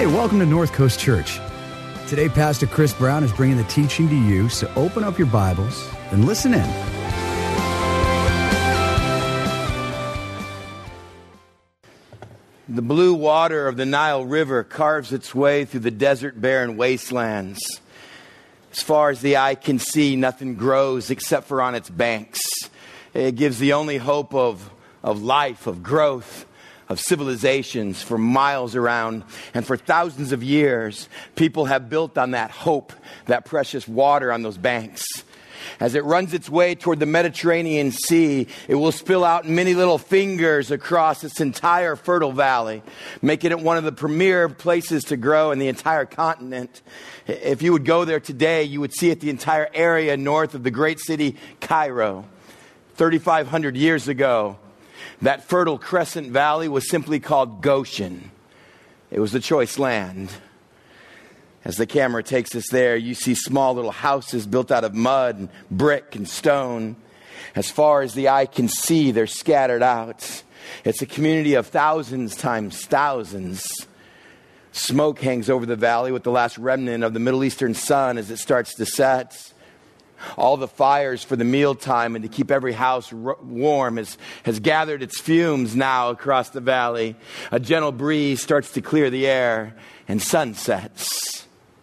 Hey, welcome to North Coast Church. Today, Pastor Chris Brown is bringing the teaching to you, so open up your Bibles and listen in. The blue water of the Nile River carves its way through the desert, barren wastelands. As far as the eye can see, nothing grows except for on its banks. It gives the only hope of life, of growth, of civilizations for miles around. And for thousands of years, people have built on that hope, that precious water on those banks. As it runs its way toward the Mediterranean Sea, it will spill out many little fingers across its entire fertile valley, making it one of the premier places to grow in the entire continent. If you would go there today, you would see it the entire area north of the great city Cairo. 3,500 years ago, that fertile crescent valley was simply called Goshen. It was the choice land. As the camera takes us there, you see small little houses built out of mud and brick and stone. As far as the eye can see, they're scattered out. It's a community of thousands times thousands. Smoke hangs over the valley with the last remnant of the Middle Eastern sun as it starts to set. All the fires for the mealtime and to keep every house warm has gathered its fumes now across the valley. A gentle breeze starts to clear the air and sun sets.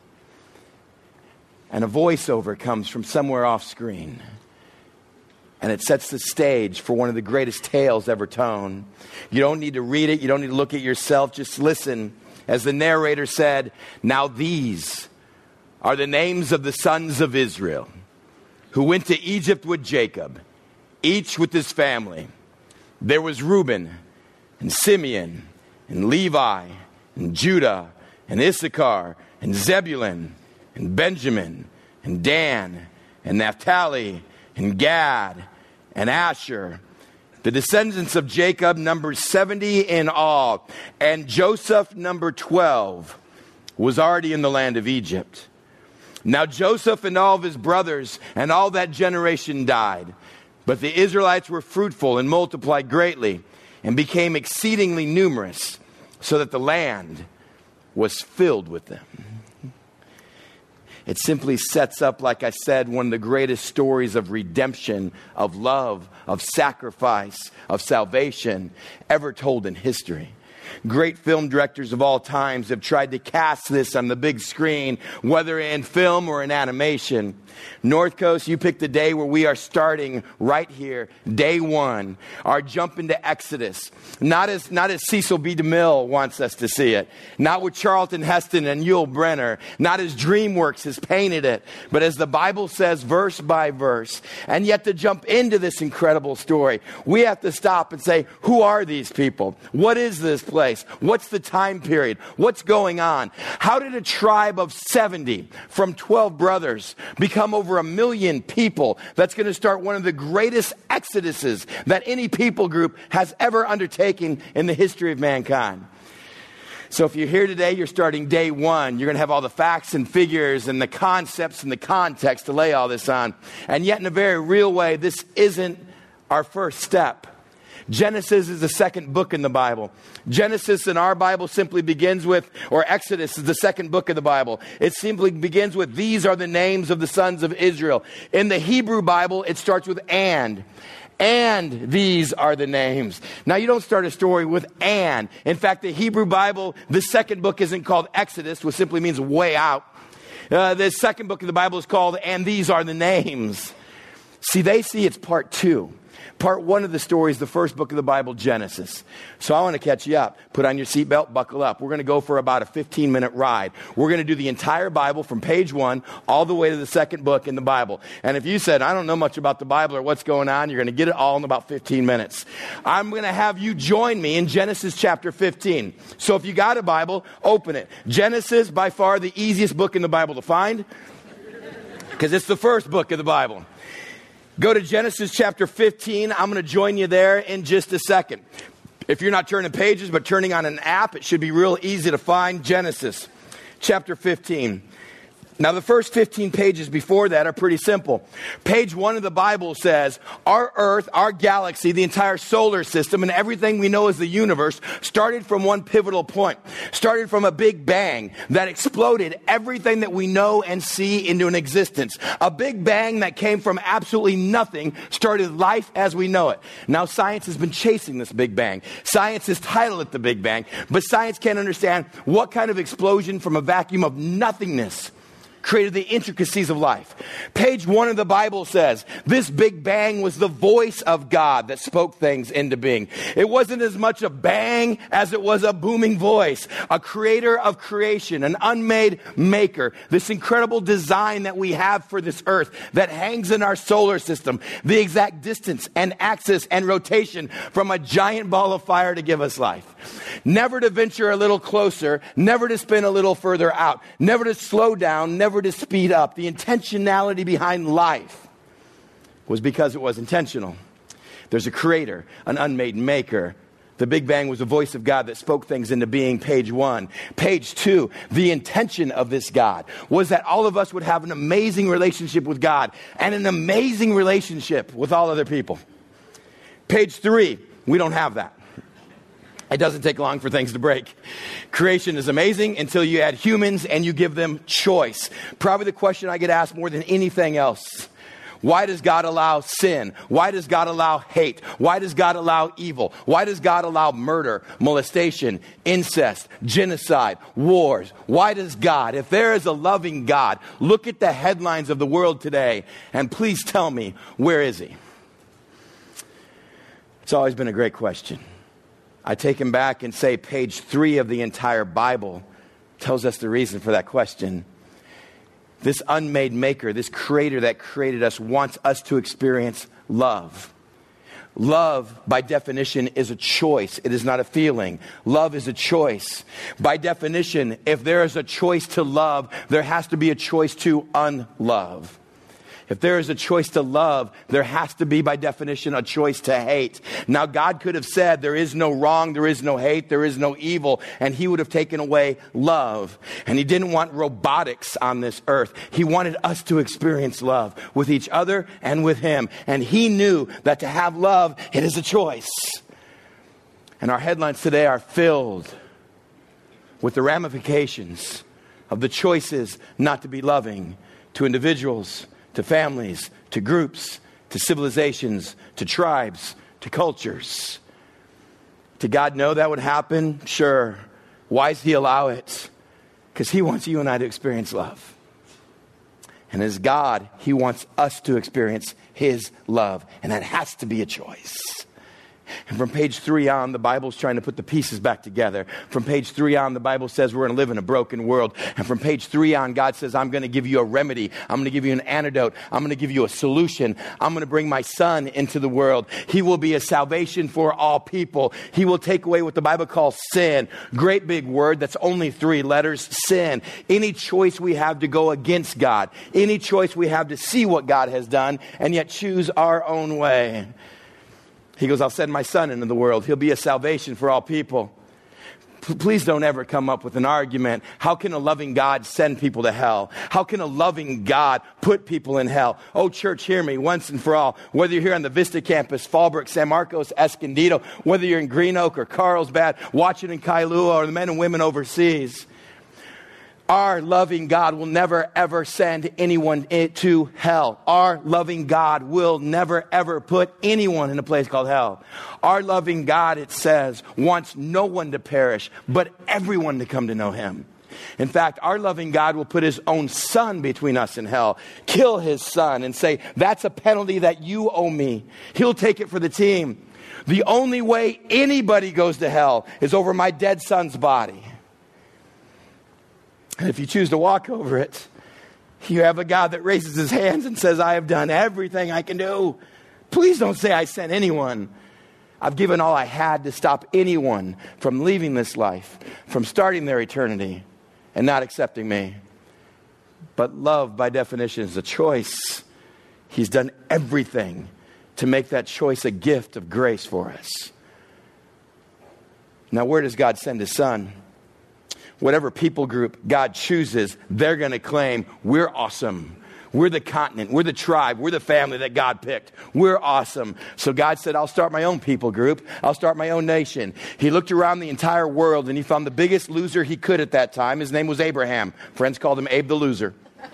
And a voiceover comes from somewhere off screen. And it sets the stage for one of the greatest tales ever told. You don't need to read it. You don't need to look at yourself. Just listen. As the narrator said, "Now these are the names of the sons of Israel who went to Egypt with Jacob, each with his family. There was Reuben and Simeon and Levi and Judah and Issachar and Zebulun and Benjamin, and Dan, and Naphtali, and Gad, and Asher. The descendants of Jacob numbered 70 in all, and Joseph, number 12, was already in the land of Egypt. Now Joseph and all of his brothers and all that generation died, but the Israelites were fruitful and multiplied greatly, and became exceedingly numerous, so that the land was filled with them." It simply sets up, like I said, one of the greatest stories of redemption, of love, of sacrifice, of salvation ever told in history. Great film directors of all times have tried to cast this on the big screen, whether in film or in animation. North Coast, you picked the day where we are starting right here, day one, our jump into Exodus. Not as Cecil B. DeMille wants us to see it, not with Charlton Heston and Yul Brynner, not as DreamWorks has painted it, but as the Bible says, verse by verse. And yet to jump into this incredible story, we have to stop and say, who are these people? What is this place? What's the time period? What's going on? How did a tribe of 70 from 12 brothers become over 1 million people that's going to start one of the greatest exoduses that any people group has ever undertaken in the history of mankind? So if you're here today, you're starting day one. You're going to have all the facts and figures and the concepts and the context to lay all this on. And yet in a very real way, this isn't our first step. Genesis is the second book in the Bible. Genesis in our Bible simply begins with, or Exodus is the second book of the Bible. It simply begins with, these are the names of the sons of Israel. In the Hebrew Bible, it starts with and these are the names. Now, you don't start a story with and. In fact, the Hebrew Bible, the second book isn't called Exodus, which simply means way out. The second book of the Bible is called, and these are the names. See, they see it's part two. Part one of the story is the first book of the Bible, Genesis. So I want to catch you up. Put on your seatbelt, buckle up. We're going to go for about a 15-minute ride. We're going to do the entire Bible from page 1 all the way to the second book in the Bible. And if you said, I don't know much about the Bible or what's going on, you're going to get it all in about 15 minutes. I'm going to have you join me in Genesis chapter 15. So if you got a Bible, open it. Genesis, by far the easiest book in the Bible to find, because it's the first book of the Bible. Go to Genesis chapter 15. I'm going to join you there in just a second. If you're not turning pages, but turning on an app, it should be real easy to find Genesis chapter 15. Now, the first 15 pages before that are pretty simple. Page 1 of the Bible says, our Earth, our galaxy, the entire solar system, and everything we know as the universe started from one pivotal point. Started from a big bang that exploded everything that we know and see into an existence. A big bang that came from absolutely nothing started life as we know it. Now, science has been chasing this big bang. Science has titled it the Big Bang, but science can't understand what kind of explosion from a vacuum of nothingness created the intricacies of life. Page 1 of the Bible says, this Big Bang was the voice of God that spoke things into being. It wasn't as much a bang as it was a booming voice. A creator of creation, an unmade maker. This incredible design that we have for this earth that hangs in our solar system. The exact distance and axis and rotation from a giant ball of fire to give us life. Never to venture a little closer, never to spin a little further out, never to slow down, never to speed up. The intentionality behind life was because it was intentional. There's a creator, an unmade maker. The Big Bang was the voice of God that spoke things into being, page 1. Page 2, the intention of this God was that all of us would have an amazing relationship with God and an amazing relationship with all other people. Page 3, we don't have that. It doesn't take long for things to break. Creation is amazing until you add humans and you give them choice. Probably the question I get asked more than anything else. Why does God allow sin? Why does God allow hate? Why does God allow evil? Why does God allow murder, molestation, incest, genocide, wars? Why does God, if there is a loving God, look at the headlines of the world today and please tell me, where is he? It's always been a great question. I take him back and say page 3 of the entire Bible tells us the reason for that question. This unmade maker, this creator that created us, wants us to experience love. Love, by definition, is a choice. It is not a feeling. Love is a choice. By definition, if there is a choice to love, there has to be a choice to unlove. If there is a choice to love, there has to be, by definition, a choice to hate. Now, God could have said there is no wrong, there is no hate, there is no evil, and he would have taken away love. And he didn't want robotics on this earth. He wanted us to experience love with each other and with him. And he knew that to have love, it is a choice. And our headlines today are filled with the ramifications of the choices not to be loving to individuals, to families, to groups, to civilizations, to tribes, to cultures. Did God know that would happen? Sure. Why does he allow it? Because he wants you and I to experience love. And as God, he wants us to experience his love. And that has to be a choice. And from page 3 on, the Bible's trying to put the pieces back together. From page 3 on, the Bible says we're going to live in a broken world. And from page 3 on, God says, I'm going to give you a remedy. I'm going to give you an antidote. I'm going to give you a solution. I'm going to bring my son into the world. He will be a salvation for all people. He will take away what the Bible calls sin. Great big word that's only 3 letters, sin. Any choice we have to go against God. Any choice we have to see what God has done and yet choose our own way. He goes, I'll send my son into the world. He'll be a salvation for all people. Please don't ever come up with an argument. How can a loving God send people to hell? How can a loving God put people in hell? Oh, church, hear me once and for all. Whether you're here on the Vista campus, Fallbrook, San Marcos, Escondido, whether you're in Green Oak or Carlsbad, Washington, Kailua, or the men and women overseas, our loving God will never, ever send anyone to hell. Our loving God will never, ever put anyone in a place called hell. Our loving God, it says, wants no one to perish, but everyone to come to know him. In fact, our loving God will put his own son between us and hell, kill his son and say, that's a penalty that you owe me. He'll take it for the team. The only way anybody goes to hell is over my dead son's body. And if you choose to walk over it, you have a God that raises his hands and says, I have done everything I can do. Please don't say I sent anyone. I've given all I had to stop anyone from leaving this life, from starting their eternity and not accepting me. But love, by definition, is a choice. He's done everything to make that choice a gift of grace for us. Now, where does God send his son? whatever people group God chooses, they're going to claim, we're awesome. We're the continent. We're the tribe. We're the family that God picked. We're awesome. So God said, I'll start my own people group. I'll start my own nation. He looked around the entire world and he found the biggest loser he could at that time. His name was Abraham. Friends called him Abe the Loser.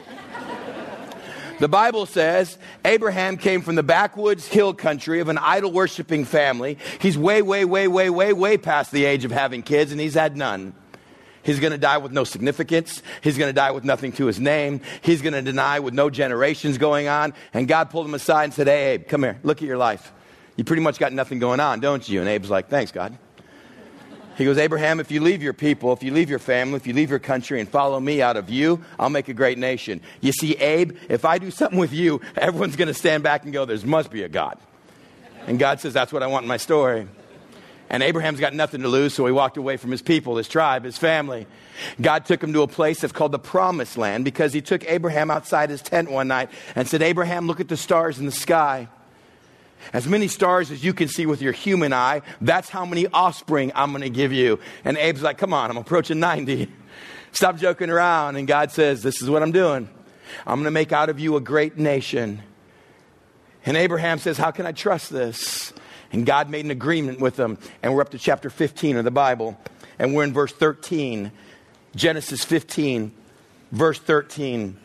The Bible says Abraham came from the backwoods hill country of an idol-worshiping family. He's way past the age of having kids, and he's had none. He's going to die with no significance. He's going to die with nothing to his name. He's going to deny with no generations going on. And God pulled him aside and said, hey, Abe, come here. Look at your life. You pretty much got nothing going on, don't you? And Abe's like, thanks, God. He goes, Abraham, if you leave your people, if you leave your family, if you leave your country and follow me, out of you, I'll make a great nation. You see, Abe, if I do something with you, everyone's going to stand back and go, there must be a God. And God says, that's what I want in my story. And Abraham's got nothing to lose, so he walked away from his people, his tribe, his family. God took him to a place that's called the Promised Land because he took Abraham outside his tent one night and said, Abraham, look at the stars in the sky. As many stars as you can see with your human eye, that's how many offspring I'm going to give you. And Abe's like, come on, I'm approaching 90. Stop joking around. And God says, this is what I'm doing. I'm going to make out of you a great nation. And Abraham says, how can I trust this? And God made an agreement with them. And we're up to chapter 15 of the Bible. And we're in verse 13. Genesis 15, verse 13.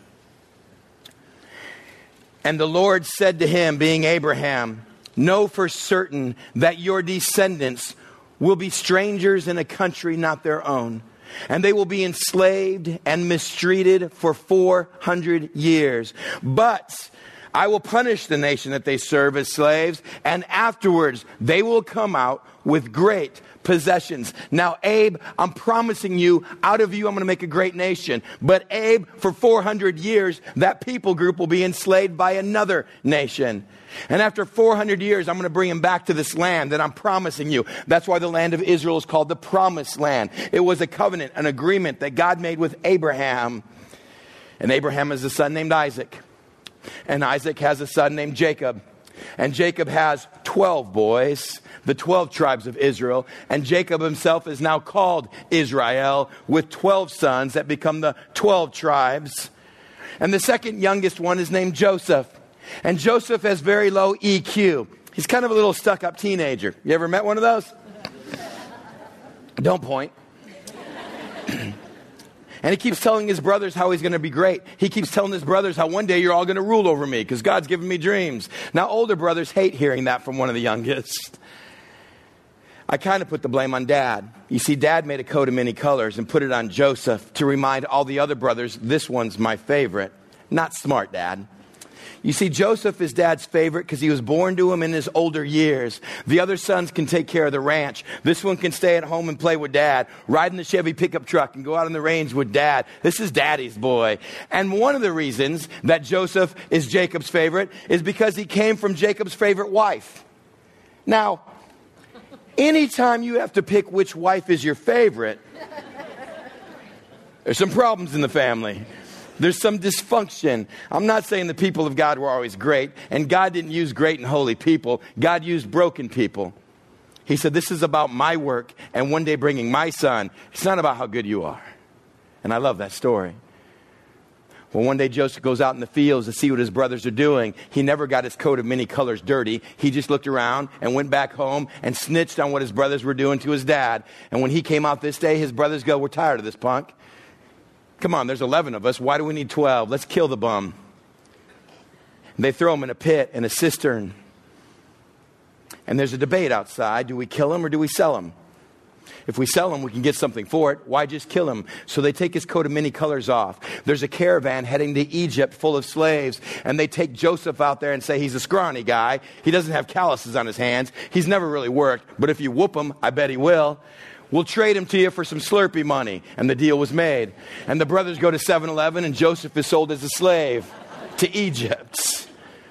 And the Lord said to him, being Abraham, know for certain that your descendants will be strangers in a country not their own. And they will be enslaved and mistreated for 400 years. But I will punish the nation that they serve as slaves, and afterwards they will come out with great possessions. Now, Abe, I'm promising you, out of you I'm going to make a great nation. But Abe, for 400 years, that people group will be enslaved by another nation. And after 400 years, I'm going to bring him back to this land that I'm promising you. That's why the land of Israel is called the Promised Land. It was a covenant, an agreement that God made with Abraham. And Abraham has a son named Isaac. And Isaac has a son named Jacob. And Jacob has 12 boys, the 12 tribes of Israel. And Jacob himself is now called Israel, with 12 sons that become the 12 tribes. And the second youngest one is named Joseph. And Joseph has very low EQ. He's kind of a little stuck-up teenager. You ever met one of those? Don't point. And he keeps telling his brothers how he's going to be great. He keeps telling his brothers how one day you're all going to rule over me because God's given me dreams. Now, older brothers hate hearing that from one of the youngest. I kind of put the blame on Dad. You see, Dad made a coat of many colors and put it on Joseph to remind all the other brothers, this one's my favorite. Not smart, Dad. You see, Joseph is Dad's favorite because he was born to him in his older years. The other sons can take care of the ranch. This one can stay at home and play with Dad, ride in the Chevy pickup truck and go out on the range with Dad. This is Daddy's boy. And one of the reasons that Joseph is Jacob's favorite is because he came from Jacob's favorite wife. Now, anytime you have to pick which wife is your favorite, there's some problems in the family. There's some dysfunction. I'm not saying the people of God were always great, and God didn't use great and holy people. God used broken people. He said, this is about my work and one day bringing my son. It's not about how good you are. And I love that story. Well, one day Joseph goes out in the fields to see what his brothers are doing. He never got his coat of many colors dirty. He just looked around and went back home and snitched on what his brothers were doing to his dad. And when he came out this day, his brothers go, we're tired of this punk. Come on, there's 11 of us. Why do we need 12? Let's kill the bum. And they throw him in a pit, in a cistern. And there's a debate outside. Do we kill him or do we sell him? If we sell him, we can get something for it. Why just kill him? So they take his coat of many colors off. There's a caravan heading to Egypt full of slaves. And they take Joseph out there and say, he's a scrawny guy. He doesn't have calluses on his hands. He's never really worked. But if you whoop him, I bet he will. We'll trade him to you for some Slurpee money. And the deal was made. And the brothers go to 7-Eleven and Joseph is sold as a slave to Egypt.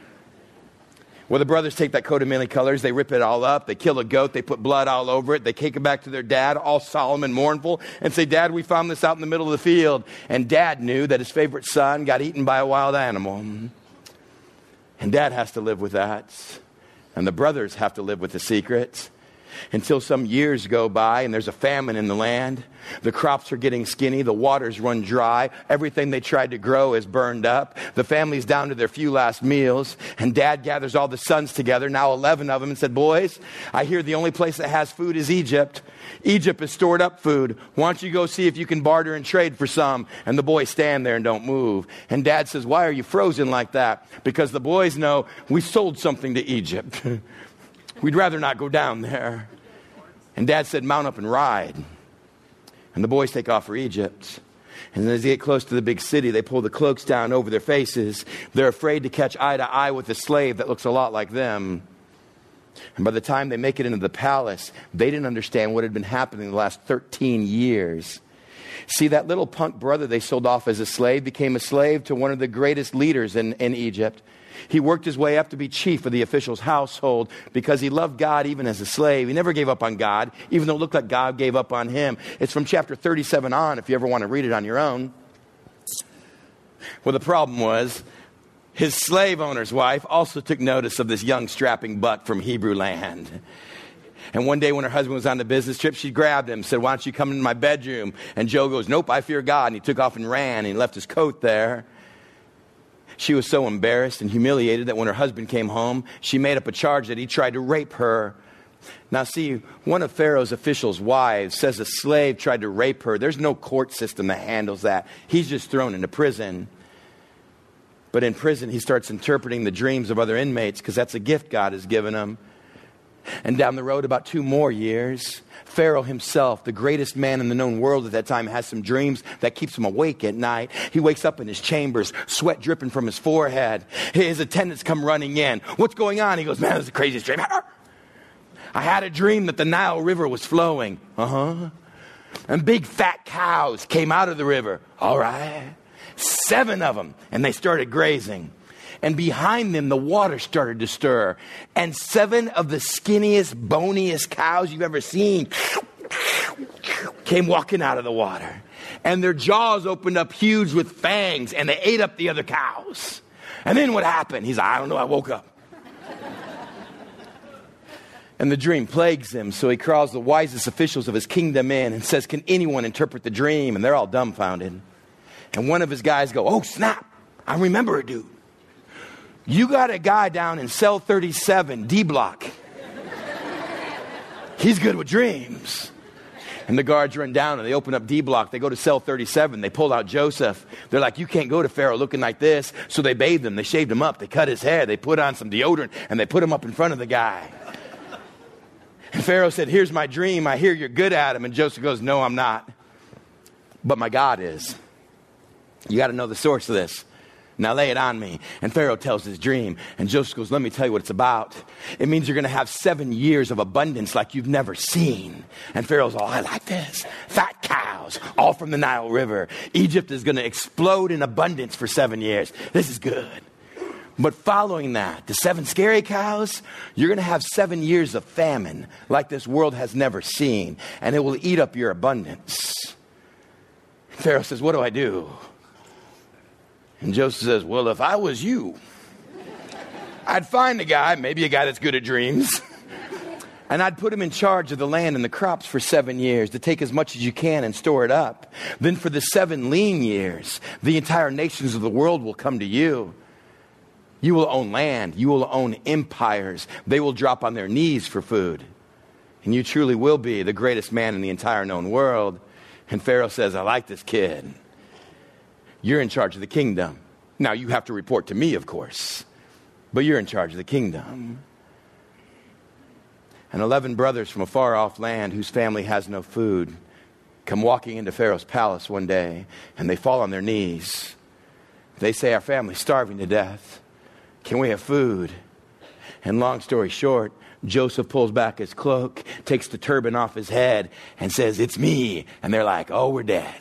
Well, the brothers take that coat of many colors. They rip it all up. They kill a goat. They put blood all over it. They take it back to their dad, all solemn and mournful, and say, Dad, we found this out in the middle of the field. And Dad knew that his favorite son got eaten by a wild animal. And Dad has to live with that. And the brothers have to live with the secret. until some years go by and there's a famine in the land. The crops are getting skinny. The waters run dry. Everything they tried to grow is burned up. The family's down to their few last meals. And Dad gathers all the sons together, now 11 of them, and said, boys, I hear the only place that has food is Egypt. Egypt has stored up food. Why don't you go see if you can barter and trade for some? And the boys stand there and don't move. And Dad says, why are you frozen like that? Because the boys know we sold something to Egypt. We'd rather not go down there. And Dad said, mount up and ride. And the boys take off for Egypt. And as they get close to the big city, they pull the cloaks down over their faces. They're afraid to catch eye to eye with a slave that looks a lot like them. And by the time they make it into the palace, they didn't understand what had been happening the last 13 years. See, that little punk brother they sold off as a slave became a slave to one of the greatest leaders in Egypt. He worked his way up to be chief of the official's household because he loved God even as a slave. He never gave up on God, even though it looked like God gave up on him. It's from chapter 37 on, if you ever want to read it on your own. Well, the problem was, his slave owner's wife also took notice of this young strapping buck from Hebrew land. And one day when her husband was on the business trip, she grabbed him and said, why don't you come into my bedroom? And Joe goes, nope, I fear God. And he took off and ran and he left his coat there. She was so embarrassed and humiliated that when her husband came home, she made up a charge that he tried to rape her. Now see, one of Pharaoh's officials' wives says a slave tried to rape her. There's no court system that handles that. He's just thrown into prison. But in prison, he starts interpreting the dreams of other inmates because that's a gift God has given him. And down the road, about 2 more years, Pharaoh himself, the greatest man in the known world at that time, has some dreams that keeps him awake at night. He wakes up in his chambers, sweat dripping from his forehead. His attendants come running in. What's going on? He goes, man, it was the craziest dream ever. I had a dream that the Nile River was flowing. And big fat cows came out of the river. All right. 7 of them. And they started grazing. And behind them, the water started to stir. And 7 of the skinniest, boniest cows you've ever seen came walking out of the water. And their jaws opened up huge with fangs, and they ate up the other cows. And then what happened? He's like, I don't know, I woke up. And the dream plagues him, so he calls the wisest officials of his kingdom in and says, can anyone interpret the dream? And they're all dumbfounded. And one of his guys go, oh, snap, I remember it, dude. You got a guy down in cell 37, D block. He's good with dreams. And the guards run down and they open up D block. They go to cell 37. They pull out Joseph. They're like, you can't go to Pharaoh looking like this. So they bathed him. They shaved him up. They cut his hair. They put on some deodorant and they put him up in front of the guy. And Pharaoh said, here's my dream. I hear you're good at him. And Joseph goes, no, I'm not. But my God is. You got to know the source of this. Now lay it on me. And Pharaoh tells his dream. And Joseph goes, let me tell you what it's about. It means you're going to have 7 years of abundance like you've never seen. And Pharaoh's all, I like this. Fat cows, all from the Nile River. Egypt is going to explode in abundance for 7 years. This is good. But following that, the 7 scary cows, you're going to have 7 years of famine like this world has never seen. And it will eat up your abundance. Pharaoh says, what do I do? And Joseph says, well, if I was you, I'd find a guy, maybe a guy that's good at dreams, and I'd put him in charge of the land and the crops for 7 years to take as much as you can and store it up. Then for the 7 lean years, the entire nations of the world will come to you. You will own land. You will own empires. They will drop on their knees for food. And you truly will be the greatest man in the entire known world. And Pharaoh says, I like this kid. You're in charge of the kingdom. Now, you have to report to me, of course. But you're in charge of the kingdom. And 11 brothers from a far-off land whose family has no food come walking into Pharaoh's palace one day, and they fall on their knees. They say, our family's starving to death. Can we have food? And long story short, Joseph pulls back his cloak, takes the turban off his head, and says, it's me. And they're like, oh, we're dead.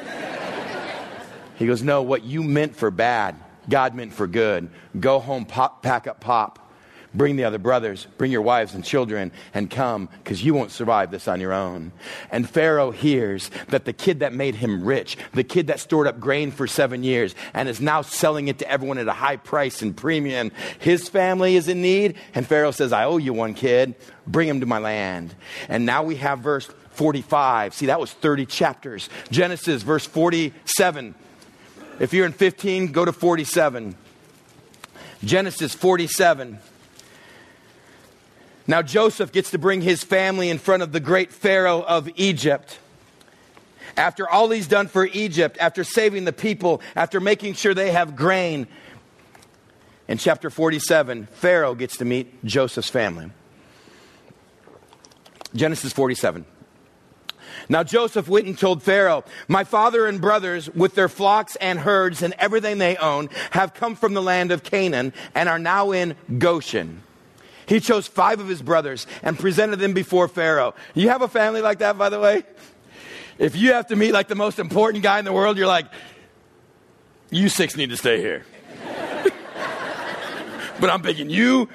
He goes, no, what you meant for bad, God meant for good. Go home, pack up pop. Bring the other brothers, bring your wives and children, and come, because you won't survive this on your own. And Pharaoh hears that the kid that made him rich, the kid that stored up grain for 7 years and is now selling it to everyone at a high price and premium, his family is in need. And Pharaoh says, I owe you one, kid. Bring him to my land. And now we have verse 45. See, that was 30 chapters. Genesis, verse 47. If you're in 15, go to 47. Genesis 47. Now Joseph gets to bring his family in front of the great Pharaoh of Egypt. After all he's done for Egypt, after saving the people, after making sure they have grain. In chapter 47, Pharaoh gets to meet Joseph's family. Genesis 47. Now Joseph went and told Pharaoh, my father and brothers with their flocks and herds and everything they own have come from the land of Canaan and are now in Goshen. He chose 5 of his brothers and presented them before Pharaoh. You have a family like that, by the way? If you have to meet like the most important guy in the world, you're like, you 6 need to stay here. But I'm picking you.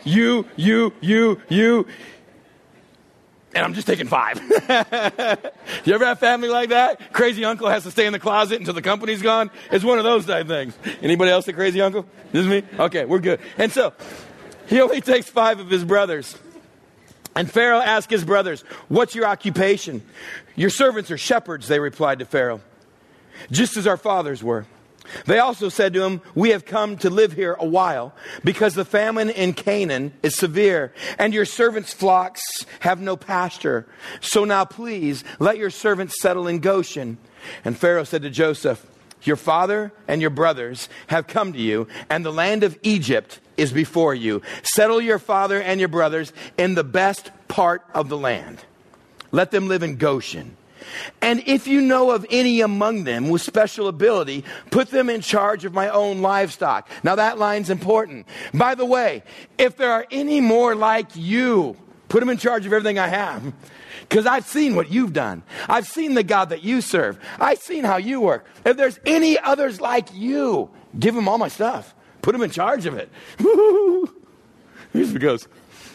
And I'm just taking 5. You ever have family like that? Crazy uncle has to stay in the closet until the company's gone. It's one of those type things. Anybody else a crazy uncle? This is me? Okay, we're good. And so he only takes 5 of his brothers. And Pharaoh asked his brothers, what's your occupation? Your servants are shepherds, they replied to Pharaoh, just as our fathers were. They also said to him, we have come to live here a while because the famine in Canaan is severe and your servants' flocks have no pasture. So now please let your servants settle in Goshen. And Pharaoh said to Joseph, your father and your brothers have come to you, and the land of Egypt is before you. Settle your father and your brothers in the best part of the land. Let them live in Goshen. And if you know of any among them with special ability, put them in charge of my own livestock. Now that line's important. By the way, if there are any more like you, put them in charge of everything I have. Because I've seen what you've done. I've seen the God that you serve. I've seen how you work. If there's any others like you, give them all my stuff. Put them in charge of it. Here's what it goes.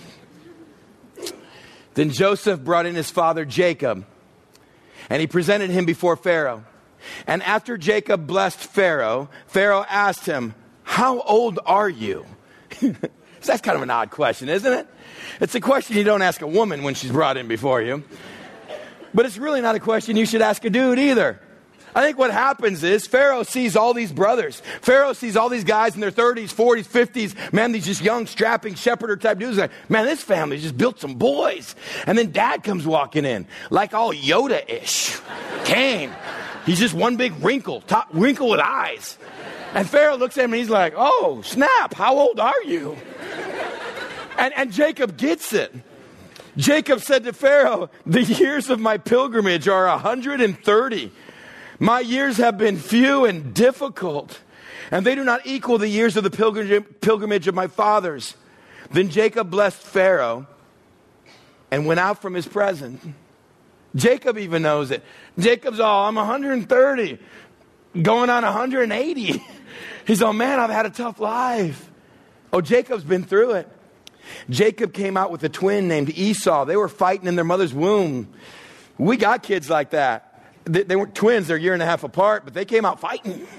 Then Joseph brought in his father Jacob, and he presented him before Pharaoh. And after Jacob blessed Pharaoh, Pharaoh asked him, how old are you? So that's kind of an odd question, isn't it? It's a question you don't ask a woman when she's brought in before you. But it's really not a question you should ask a dude either. I think what happens is Pharaoh sees all these brothers. Pharaoh sees all these guys in their 30s, 40s, 50s. Man, these just young, strapping shepherd type dudes. Like, man, this family just built some boys. And then dad comes walking in, like all Yoda-ish. Cain. He's just one big wrinkle with eyes. And Pharaoh looks at him and he's like, oh, snap, how old are you? And Jacob gets it. Jacob said to Pharaoh, the years of my pilgrimage are 130. My years have been few and difficult, and they do not equal the years of the pilgrimage of my fathers. Then Jacob blessed Pharaoh and went out from his presence. Jacob even knows it. Jacob's all, I'm 130, going on 180. He's all, man, I've had a tough life. Oh, Jacob's been through it. Jacob came out with a twin named Esau. They were fighting in their mother's womb. We got kids like that. They weren't twins, they're a year and a half apart, but they came out fighting.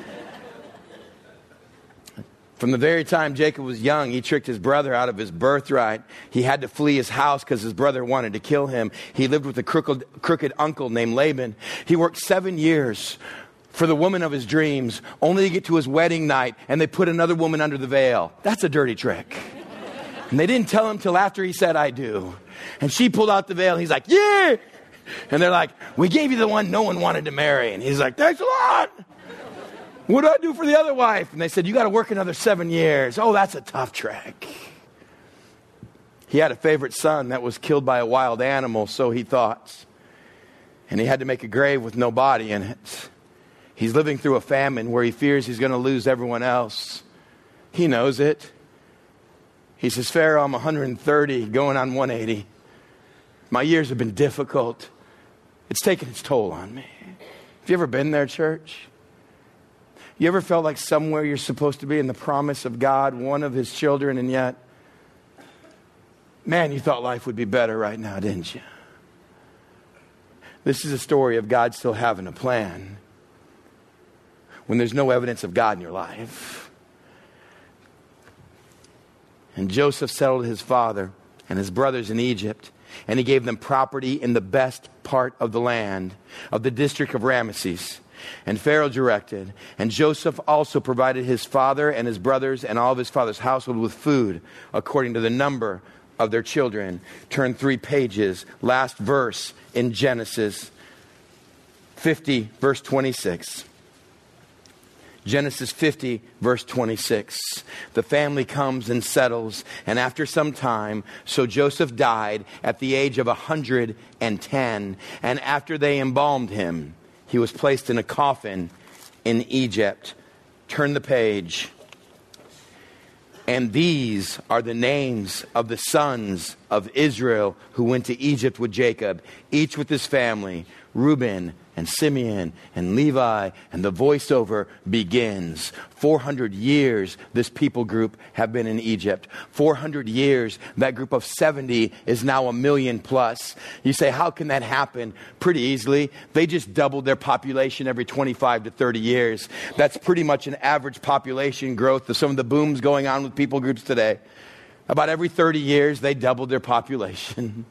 From the very time Jacob was young, he tricked his brother out of his birthright. He had to flee his house because his brother wanted to kill him. He lived with a crooked uncle named Laban. He worked 7 years for the woman of his dreams, only to get to his wedding night, and they put another woman under the veil. That's a dirty trick. And they didn't tell him till after he said, I do. And she pulled out the veil, and he's like, yeah! And they're like, we gave you the one no one wanted to marry. And he's like, thanks a lot. What do I do for the other wife? And they said, you got to work another 7 years. Oh, that's a tough trick. He had a favorite son that was killed by a wild animal, so he thought. And he had to make a grave with no body in it. He's living through a famine where he fears he's going to lose everyone else. He knows it. He says, Pharaoh, I'm 130, going on 180. My years have been difficult. It's taken its toll on me. Have you ever been there, church? You ever felt like somewhere you're supposed to be in the promise of God, one of his children, and yet Man, you thought life would be better right now, didn't you? This is a story of God still having a plan when there's no evidence of God in your life. And Joseph settled his father and his brothers in Egypt, and he gave them property in the best part of the land, of the district of Ramesses. And Pharaoh directed, and Joseph also provided his father and his brothers and all of his father's household with food according to the number of their children. Turn 3 pages, last verse in Genesis 50, verse 26. Genesis 50, verse 26. The family comes and settles, and after some time, so Joseph died at the age of 110, and after they embalmed him, he was placed in a coffin in Egypt. Turn the page. And these are the names of the sons of Israel who went to Egypt with Jacob, each with his family, Reuben and Simeon and Levi, and the voiceover begins. 400 years this people group have been in Egypt. 400 years, that group of 70 is now 1 million plus. You say, how can that happen? Pretty easily. They just doubled their population every 25 to 30 years. That's pretty much an average population growth of some of the booms going on with people groups today. About every 30 years, they doubled their population.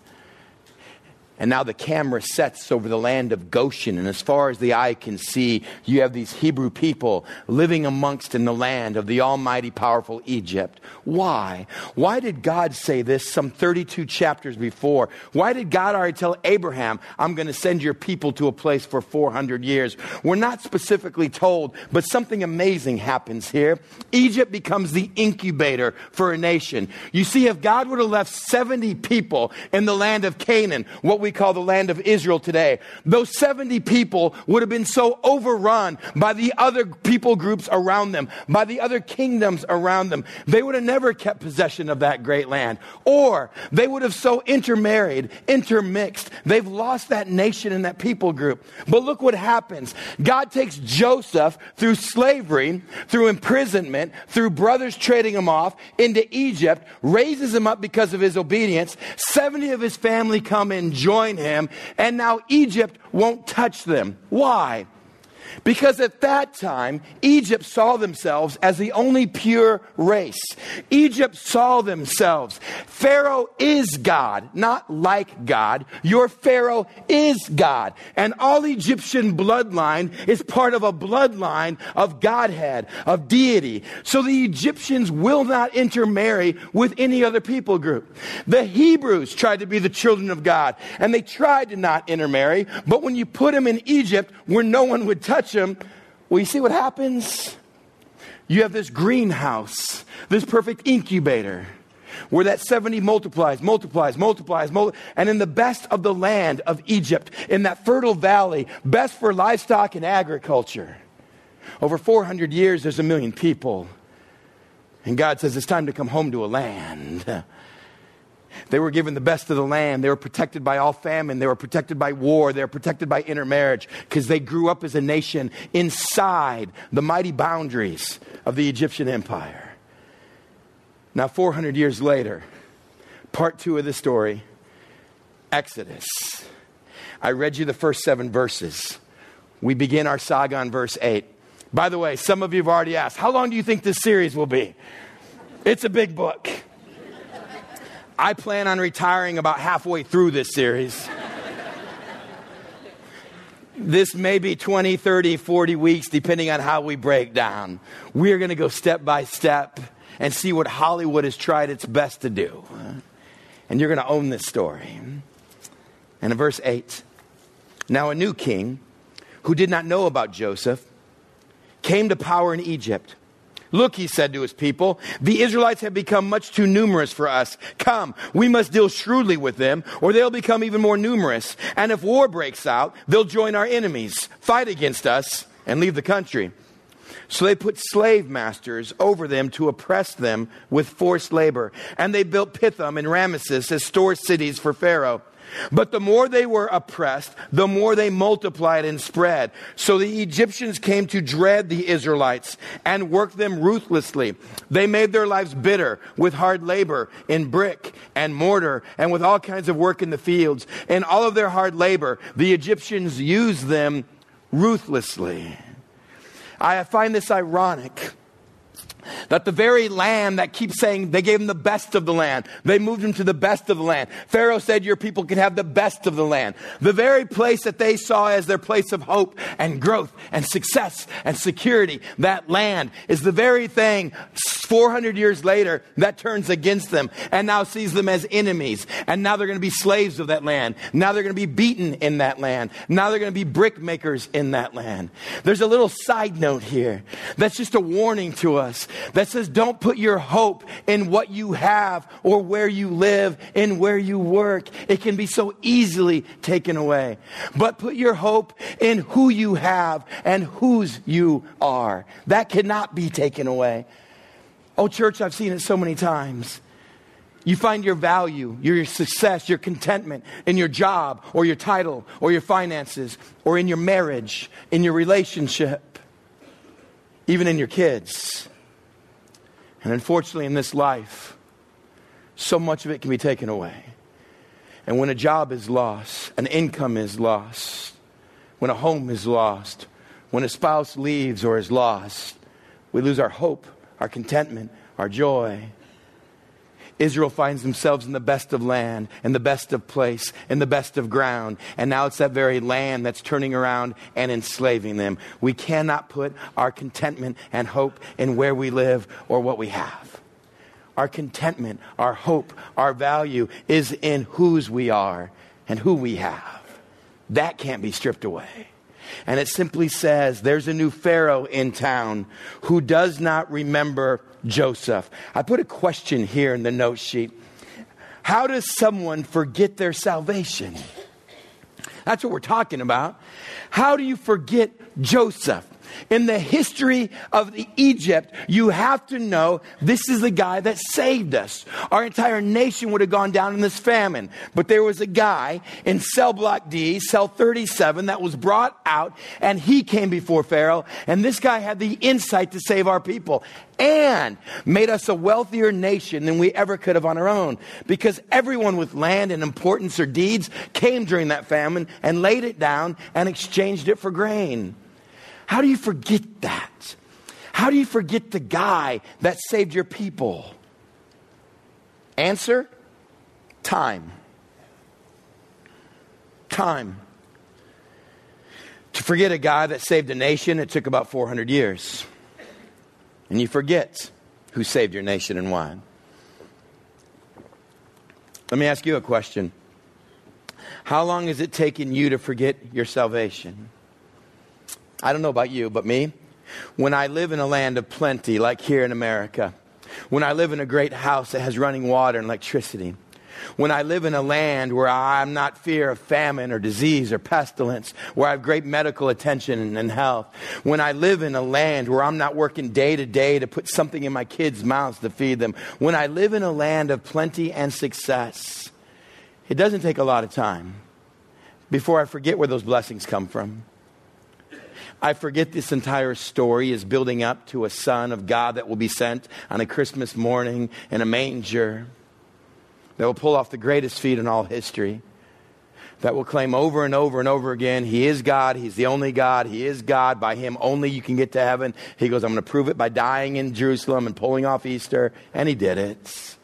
And now the camera sets over the land of Goshen. And as far as the eye can see, you have these Hebrew people living amongst in the land of the almighty powerful Egypt. Why? Why did God say this some 32 chapters before? Why did God already tell Abraham, I'm going to send your people to a place for 400 years? We're not specifically told, but something amazing happens here. Egypt becomes the incubator for a nation. You see, if God would have left 70 people in the land of Canaan, what we call the land of Israel today, those 70 people would have been so overrun by the other people groups around them, by the other kingdoms around them, they would have never kept possession of that great land. Or they would have so intermarried, intermixed, they've lost that nation and that people group. But look what happens. God takes Joseph through slavery, through imprisonment, through brothers trading him off into Egypt, raises him up because of his obedience. 70 of his family come and join him, and now Egypt won't touch them. Why? Because at that time, Egypt saw themselves as the only pure race. Egypt saw themselves. Pharaoh is God, not like God. Your Pharaoh is God. And all Egyptian bloodline is part of a bloodline of Godhead, of deity. So the Egyptians will not intermarry with any other people group. The Hebrews tried to be the children of God, and they tried to not intermarry. But when you put them in Egypt, where no one would touch them, well, you see what happens? You have this greenhouse, this perfect incubator, where that 70 multiplies. And in the best of the land of Egypt, in that fertile valley, best for livestock and agriculture, over 400 years, there's 1 million people. And God says it's time to come home to a land. They were given the best of the land. They were protected by all famine. They were protected by war. They were protected by intermarriage because they grew up as a nation inside the mighty boundaries of the Egyptian empire. Now, 400 years later, part 2 of the story, Exodus. I read you the first 7 verses. We begin our saga on verse 8. By the way, some of you have already asked, how long do you think this series will be? It's a big book. I plan on retiring about halfway through this series. This may be 20, 30, 40 weeks, depending on how we break down. We're going to go step by step and see what Hollywood has tried its best to do. And you're going to own this story. And in verse 8, now a new king who did not know about Joseph came to power in Egypt. Look, he said to his people, the Israelites have become much too numerous for us. Come, we must deal shrewdly with them, or they'll become even more numerous. And if war breaks out, they'll join our enemies, fight against us, and leave the country. So they put slave masters over them to oppress them with forced labor. And they built Pithom and Ramesses as store cities for Pharaoh. But the more they were oppressed, the more they multiplied and spread. So the Egyptians came to dread the Israelites and worked them ruthlessly. They made their lives bitter with hard labor in brick and mortar and with all kinds of work in the fields. In all of their hard labor, the Egyptians used them ruthlessly. I find this ironic that the very land that keeps saying they gave them the best of the land, they moved them to the best of the land. Pharaoh said your people can have the best of the land. The very place that they saw as their place of hope and growth and success and security, that land is the very thing 400 years later that turns against them and now sees them as enemies. And now they're going to be slaves of that land. Now they're going to be beaten in that land. Now they're going to be brick makers in that land. There's a little side note here that's just a warning to us that says don't put your hope in what you have or where you live and where you work. It can be so easily taken away. But put your hope in who you have and whose you are. That cannot be taken away. Oh, church, I've seen it so many times. You find your value, your success, your contentment in your job or your title or your finances or in your marriage, in your relationship, even in your kids. And unfortunately in this life, so much of it can be taken away. And when a job is lost, an income is lost, when a home is lost, when a spouse leaves or is lost, we lose our hope, our contentment, our joy. Israel finds themselves in the best of land, in the best of place, in the best of ground. And now it's that very land that's turning around and enslaving them. We cannot put our contentment and hope in where we live or what we have. Our contentment, our hope, our value is in whose we are and who we have. That can't be stripped away. And it simply says there's a new Pharaoh in town who does not remember Joseph. I put a question here in the note sheet. How does someone forget their salvation? That's what we're talking about. How do you forget Joseph? In the history of Egypt, you have to know this is the guy that saved us. Our entire nation would have gone down in this famine. But there was a guy in cell block D, cell 37, that was brought out, and he came before Pharaoh. And this guy had the insight to save our people and made us a wealthier nation than we ever could have on our own. Because everyone with land and importance or deeds came during that famine and laid it down and exchanged it for grain. How do you forget that? How do you forget the guy that saved your people? Answer: time. Time. To forget a guy that saved a nation, it took about 400 years. And you forget who saved your nation and why. Let me ask you a question. How long has it taken you to forget your salvation? I don't know about you, but me, when I live in a land of plenty, like here in America, when I live in a great house that has running water and electricity, when I live in a land where I'm not fear of famine or disease or pestilence, where I have great medical attention and health, when I live in a land where I'm not working day to day to put something in my kids' mouths to feed them, when I live in a land of plenty and success, it doesn't take a lot of time before I forget where those blessings come from. I forget this entire story is building up to a Son of God that will be sent on a Christmas morning in a manger, that will pull off the greatest feat in all history, that will claim over and over and over again, He is God, He's the only God, He is God, by Him only you can get to heaven. He goes, I'm going to prove it by dying in Jerusalem and pulling off Easter, and He did it.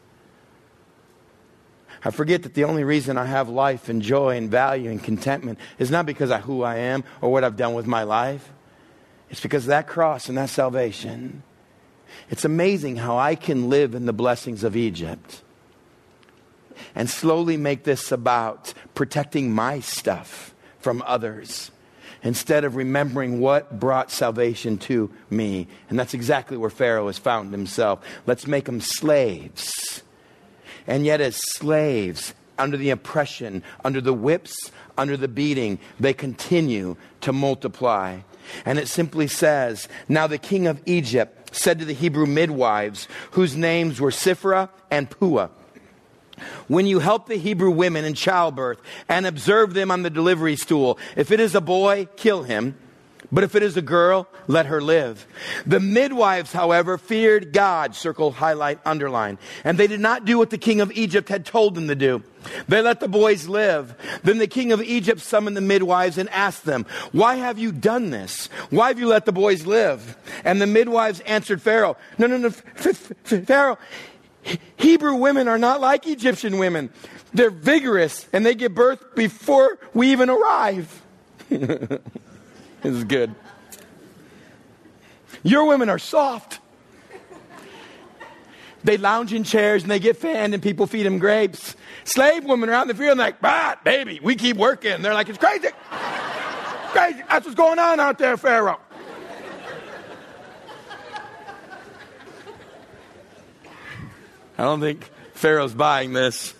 I forget that the only reason I have life and joy and value and contentment is not because of who I am or what I've done with my life. It's because of that cross and that salvation. It's amazing how I can live in the blessings of Egypt and slowly make this about protecting my stuff from others instead of remembering what brought salvation to me. And that's exactly where Pharaoh has found himself. Let's make them slaves. And yet as slaves, under the oppression, under the whips, under the beating, they continue to multiply. And it simply says, now the king of Egypt said to the Hebrew midwives, whose names were Shiphrah and Puah, when you help the Hebrew women in childbirth and observe them on the delivery stool, if it is a boy, kill him. But if it is a girl, let her live. The midwives, however, feared God, circle, highlight, underline. And they did not do what the king of Egypt had told them to do. They let the boys live. Then the king of Egypt summoned the midwives and asked them, why have you done this? Why have you let the boys live? And the midwives answered Pharaoh, no, Pharaoh, Hebrew women are not like Egyptian women. They're vigorous and they give birth before we even arrive. This is good. Your women are soft. They lounge in chairs and they get fanned and people feed them grapes. Slave women are out in the field and they're like, bah, baby, we keep working. They're like, it's crazy. Crazy. That's what's going on out there, Pharaoh. I don't think Pharaoh's buying this.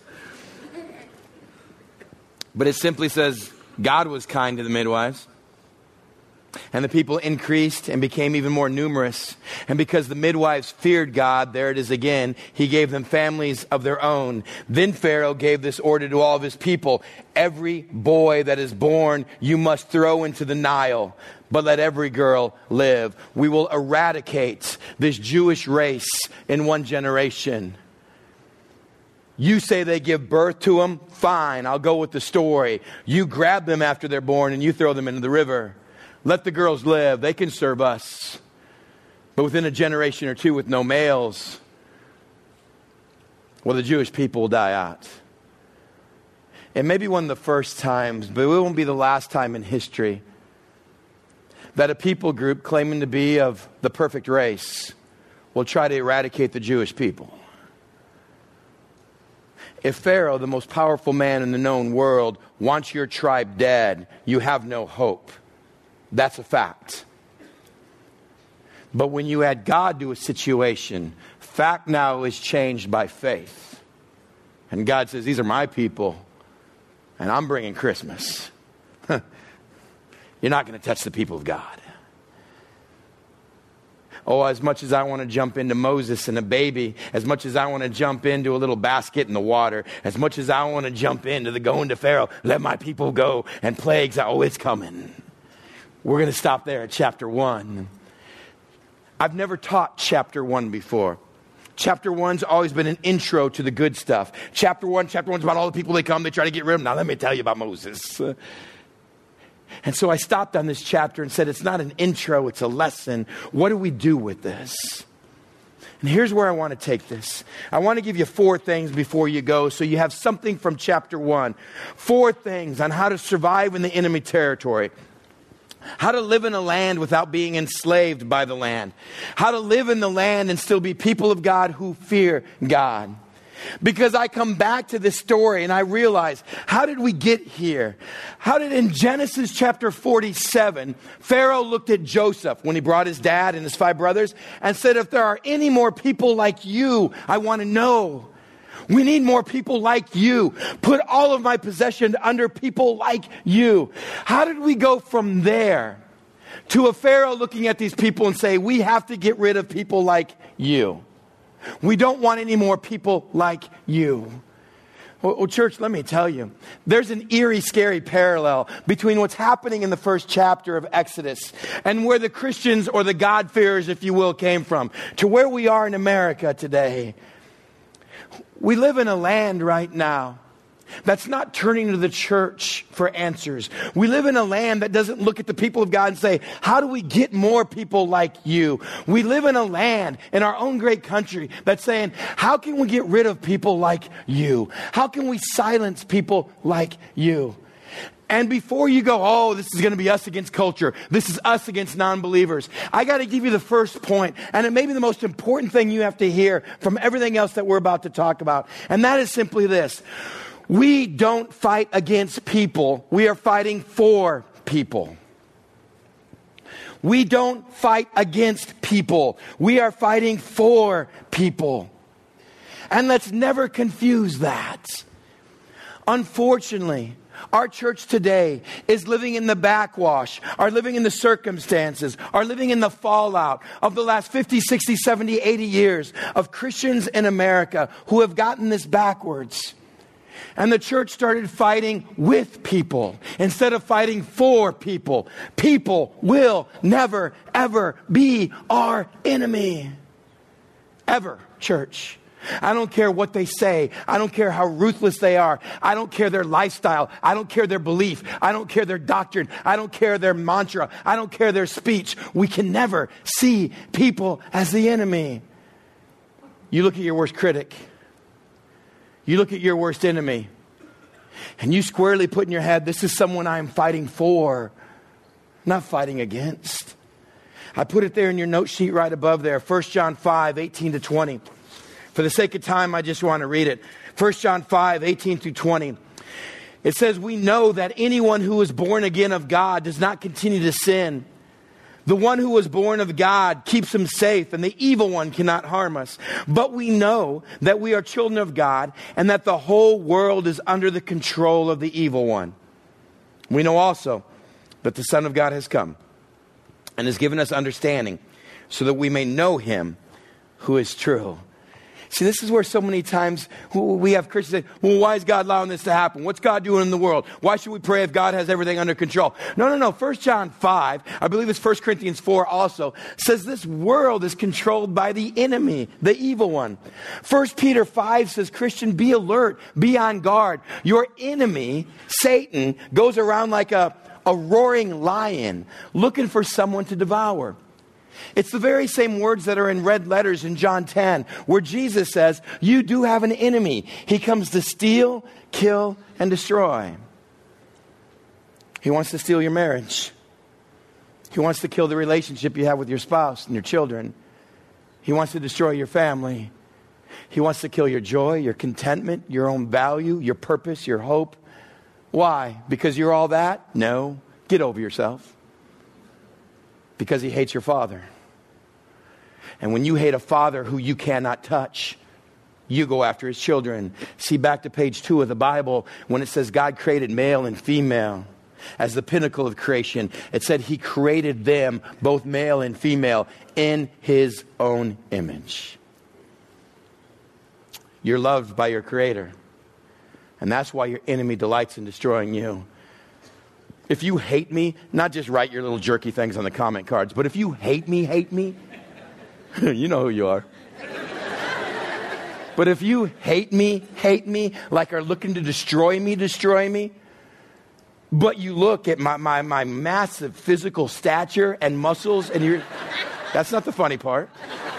But it simply says God was kind to the midwives. And the people increased and became even more numerous. And because the midwives feared God, there it is again, he gave them families of their own. Then Pharaoh gave this order to all of his people. Every boy that is born you must throw into the Nile, but let every girl live. We will eradicate this Jewish race in one generation. You say they give birth to them, fine, I'll go with the story. You grab them after they're born and you throw them into the river. Let the girls live, they can serve us. But within a generation or two with no males, well, the Jewish people will die out. It may be one of the first times, but it won't be the last time in history that a people group claiming to be of the perfect race will try to eradicate the Jewish people. If Pharaoh, the most powerful man in the known world, wants your tribe dead, you have no hope. That's a fact. But when you add God to a situation, fact now is changed by faith. And God says, these are my people, and I'm bringing Christmas. You're not going to touch the people of God. Oh, as much as I want to jump into Moses and a baby, as much as I want to jump into a little basket in the water, as much as I want to jump into the going to Pharaoh, let my people go, and plagues, oh, it's coming. We're going to stop there at chapter 1. I've never taught chapter 1 before. Chapter 1's always been an intro to the good stuff. Chapter 1's about all the people they come, they try to get rid of them. Now let me tell you about Moses. And so I stopped on this chapter and said, it's not an intro, it's a lesson. What do we do with this? And here's where I want to take this. I want to give you 4 things before you go so you have something from chapter 1. 4 things on how to survive in the enemy territory. How to live in a land without being enslaved by the land. How to live in the land and still be people of God who fear God. Because I come back to this story and I realize, how did we get here? How did in Genesis chapter 47, Pharaoh looked at Joseph when he brought his dad and his 5 brothers and said, if there are any more people like you, I want to know. We need more people like you. Put all of my possession under people like you. How did we go from there to a Pharaoh looking at these people and say, we have to get rid of people like you. We don't want any more people like you. Well, church, let me tell you, there's an eerie, scary parallel between what's happening in the first chapter of Exodus and where the Christians, or the God-fearers, if you will, came from, to where we are in America today. We live in a land right now that's not turning to the church for answers. We live in a land that doesn't look at the people of God and say, how do we get more people like you? We live in a land in our own great country that's saying, how can we get rid of people like you? How can we silence people like you? And before you go, oh, this is going to be us against culture. This is us against non-believers. I got to give you the first point, and it may be the most important thing you have to hear from everything else that we're about to talk about. And that is simply this. We don't fight against people. We are fighting for people. We don't fight against people. We are fighting for people. And let's never confuse that. Unfortunately, our church today is living in the backwash, are living in the circumstances, are living in the fallout of the last 50, 60, 70, 80 years of Christians in America who have gotten this backwards. And the church started fighting with people instead of fighting for people. People will never, ever be our enemy. Ever, church. I don't care what they say. I don't care how ruthless they are. I don't care their lifestyle. I don't care their belief. I don't care their doctrine. I don't care their mantra. I don't care their speech. We can never see people as the enemy. You look at your worst critic. You look at your worst enemy. And you squarely put in your head, this is someone I am fighting for, not fighting against. I put it there in your note sheet right above there. 1 John 5, 18 to 20. For the sake of time, I just want to read it. 1 John 5, 18 through 20. It says, we know that anyone who is born again of God does not continue to sin. The one who was born of God keeps him safe, and the evil one cannot harm us. But we know that we are children of God, and that the whole world is under the control of the evil one. We know also that the Son of God has come and has given us understanding so that we may know him who is true. See, this is where so many times we have Christians say, well, why is God allowing this to happen? What's God doing in the world? Why should we pray if God has everything under control? No. 1 John 5, I believe it's 1 Corinthians 4 also, says this world is controlled by the enemy, the evil one. 1 Peter 5 says, Christian, be alert, be on guard. Your enemy, Satan, goes around like a roaring lion looking for someone to devour. It's the very same words that are in red letters in John 10, where Jesus says, you do have an enemy. He comes to steal, kill, and destroy. He wants to steal your marriage. He wants to kill the relationship you have with your spouse and your children. He wants to destroy your family. He wants to kill your joy, your contentment, your own value, your purpose, your hope. Why? Because you're all that? No. Get over yourself. Because he hates your father. And when you hate a father who you cannot touch, you go after his children. See, back to page 2 of the Bible, when it says God created male and female as the pinnacle of creation, it said he created them, both male and female, in his own image. You're loved by your Creator. And that's why your enemy delights in destroying you. If you hate me, not just write your little jerky things on the comment cards, but if you hate me, you know who you are. But if you hate me, like are looking to destroy me, but you look at my massive physical stature and muscles, and that's not the funny part.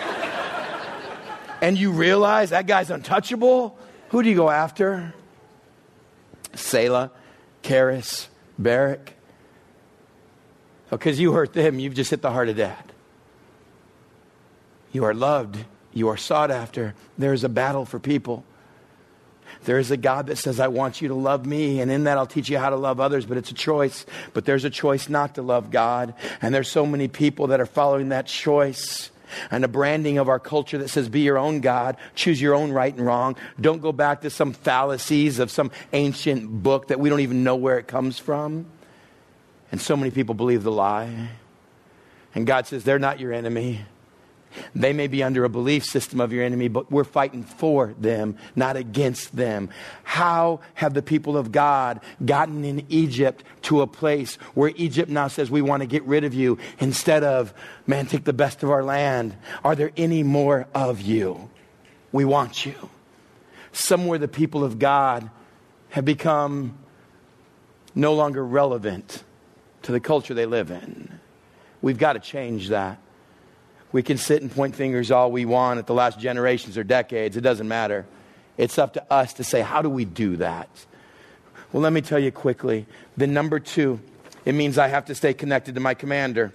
And you realize that guy's untouchable, who do you go after? Selah, Karis, Barak. Because you hurt them, you've just hit the heart of Dad. You are loved. You are sought after. There is a battle for people. There is a God that says, I want you to love me, and in that I'll teach you how to love others, but it's a choice. But there's a choice not to love God. And there's so many people that are following that choice. And a branding of our culture that says, be your own God, choose your own right and wrong. Don't go back to some fallacies of some ancient book that we don't even know where it comes from. And so many people believe the lie. And God says, they're not your enemy. They may be under a belief system of your enemy, but we're fighting for them, not against them. How have the people of God gotten in Egypt to a place where Egypt now says, we want to get rid of you, instead of, man, take the best of our land? Are there any more of you? We want you. Somewhere the people of God have become no longer relevant to the culture they live in. We've got to change that. We can sit and point fingers all we want at the last generations or decades. It doesn't matter. It's up to us to say, how do we do that? Well, let me tell you quickly. The number 2, it means I have to stay connected to my commander.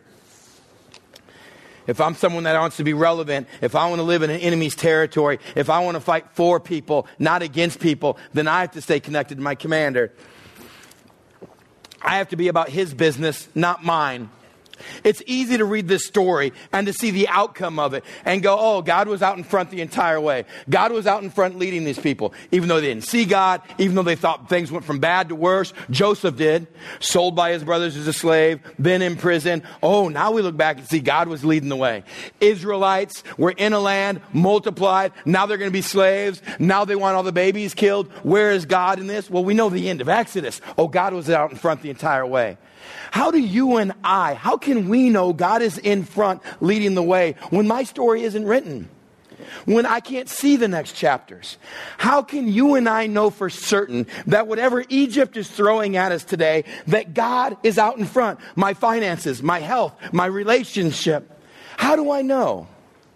If I'm someone that wants to be relevant, if I want to live in an enemy's territory, if I want to fight for people, not against people, then I have to stay connected to my commander. I have to be about his business, not mine. It's easy to read this story and to see the outcome of it and go, oh, God was out in front the entire way. God was out in front leading these people, even though they didn't see God, even though they thought things went from bad to worse. Joseph did, sold by his brothers as a slave, then in prison. Oh, now we look back and see God was leading the way. Israelites were in a land, multiplied. Now they're going to be slaves. Now they want all the babies killed. Where is God in this? Well, we know the end of Exodus. Oh, God was out in front the entire way. How do you and how can we know God is in front leading the way when my story isn't written? When I can't see the next chapters? How can you and I know for certain that whatever Egypt is throwing at us today, that God is out in front? My finances, my health, my relationship. How do I know?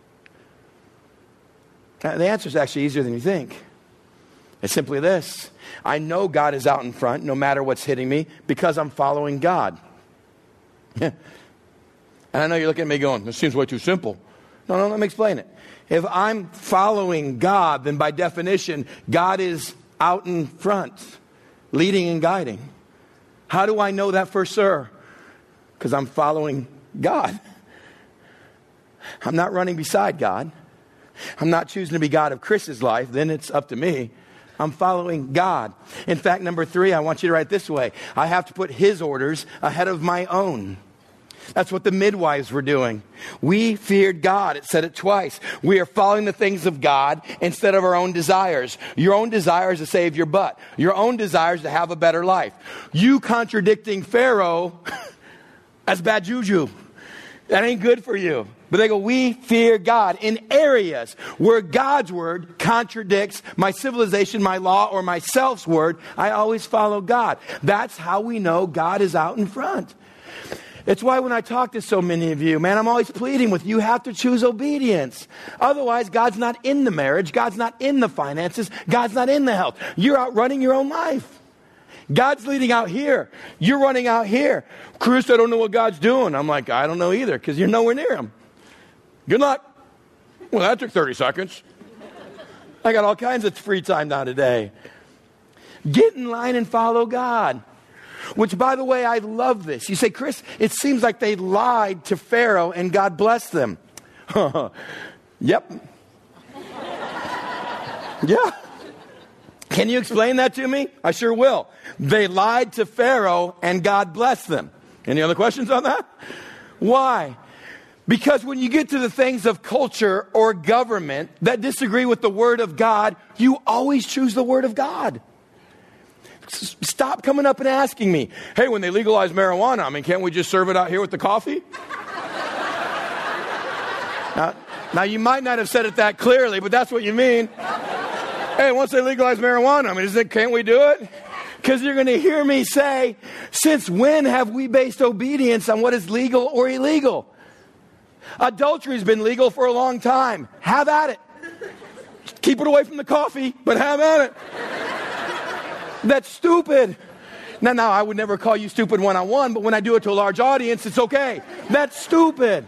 The answer is actually easier than you think. It's simply this. I know God is out in front no matter what's hitting me because I'm following God. And I know you're looking at me going, this seems way too simple. No, let me explain it. If I'm following God, then by definition, God is out in front, leading and guiding. How do I know that for sure? Because I'm following God. I'm not running beside God. I'm not choosing to be God of Chris's life. Then it's up to me. I'm following God. In fact, number 3, I want you to write this way. I have to put his orders ahead of my own. That's what the midwives were doing. We feared God. It said it twice. We are following the things of God instead of our own desires. Your own desires to save your butt. Your own desires to have a better life. You contradicting Pharaoh, that's bad juju. That ain't good for you. But they go, we fear God in areas where God's word contradicts my civilization, my law, or my self's word. I always follow God. That's how we know God is out in front. It's why when I talk to so many of you, man, I'm always pleading with you, you have to choose obedience. Otherwise, God's not in the marriage. God's not in the finances. God's not in the health. You're out running your own life. God's leading out here. You're running out here. Chris, I don't know what God's doing. I'm like, I don't know either, because you're nowhere near him. Good luck. Well, that took 30 seconds. I got all kinds of free time now today. Get in line and follow God. Which, by the way, I love this. You say, Chris, it seems like they lied to Pharaoh and God blessed them. Yep. Yeah. Can you explain that to me? I sure will. They lied to Pharaoh and God blessed them. Any other questions on that? Why? Because when you get to the things of culture or government that disagree with the Word of God, you always choose the Word of God. Stop coming up and asking me, hey, when they legalize marijuana, I mean, can't we just serve it out here with the coffee? Now, you might not have said it that clearly, but that's what you mean. Hey, once they legalize marijuana, I mean, can't we do it? Because you're going to hear me say, since when have we based obedience on what is legal or illegal? Adultery's been legal for a long time. Have at it. Keep it away from the coffee, but have at it. That's stupid. Now, I would never call you stupid one-on-one, but when I do it to a large audience, it's okay. That's stupid.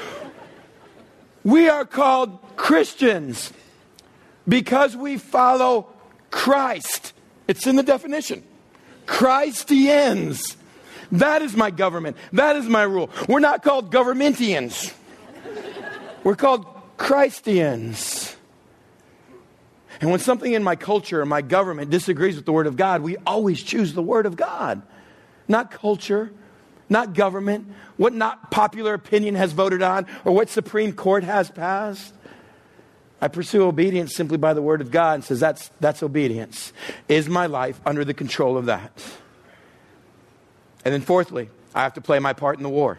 We are called Christians because we follow Christ. It's in the definition. Christians. That is my government. That is my rule. We're not called governmentians. We're called Christians. And when something in my culture or my government disagrees with the Word of God, we always choose the Word of God. Not culture, not government, what not popular opinion has voted on, or what Supreme Court has passed. I pursue obedience simply by the Word of God and says that's obedience. Is my life under the control of that? And then fourthly, I have to play my part in the war.